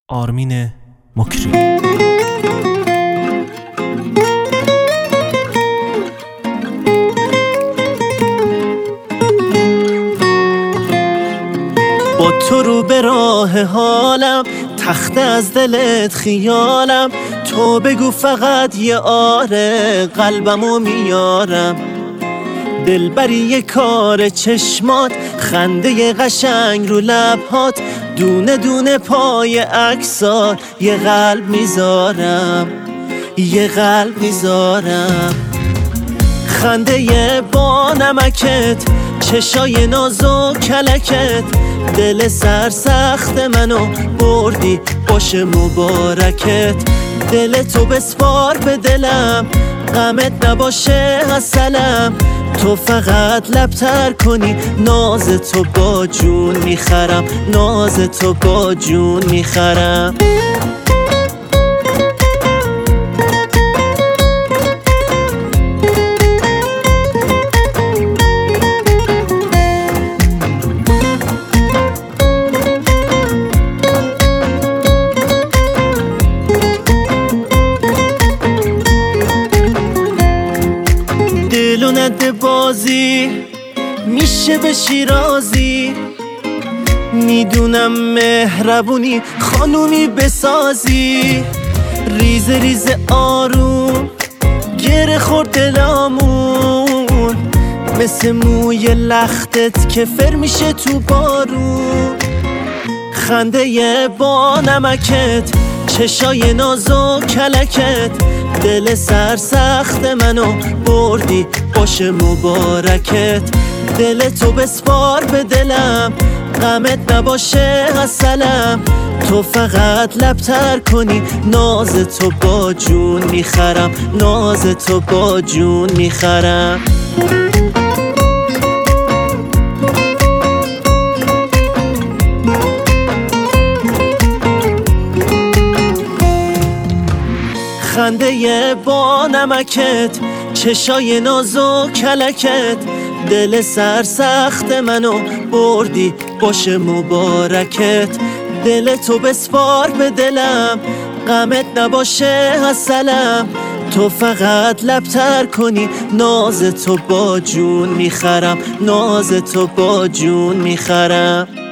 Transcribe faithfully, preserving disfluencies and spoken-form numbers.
آرمین مکری. با تو رو به راه حالم، تخته از دلت خیالم. تو بگو فقط یه آره، قلبمو میارم. دلبری یه کار چشمات، خنده قشنگ رو لبهات. دونه دونه پای عکسات، یه قلب میذارم، یه قلب میذارم. خنده با نمکت، چشای ناز و کلکت. دل سرسخت منو بردی، باشه مبارکت. دل تو بسپار به دلم، غمت نباشه اصلم. تو فقط لبتر کنی، ناز تو با جون میخرم، ناز تو با جون میخرم. دلو نده بازی، میشه به شیرازی. میدونم مهربونی خانومی بسازی. ریز ریز آروم گره خورد دلامون، مثل موی لختت که فر میشه تو بارون. خنده با نمکت، چشای ناز و کلکت. دل سرسخت منو بردی، باشه مبارکت. دل تو بسپار به دلم، غمت نباشه اصلم. تو فقط لبتر کنی، ناز تو با جون میخرم، ناز تو با جون میخرم. خنده با نمکت، چشای ناز و کلکت. دل سرسخت منو بردی، باشه مبارکت. دل تو بسپار به دلم، غمت نباشه اصلم. تو فقط لبتر کنی، ناز تو با جون میخرم، ناز تو با جون میخرم.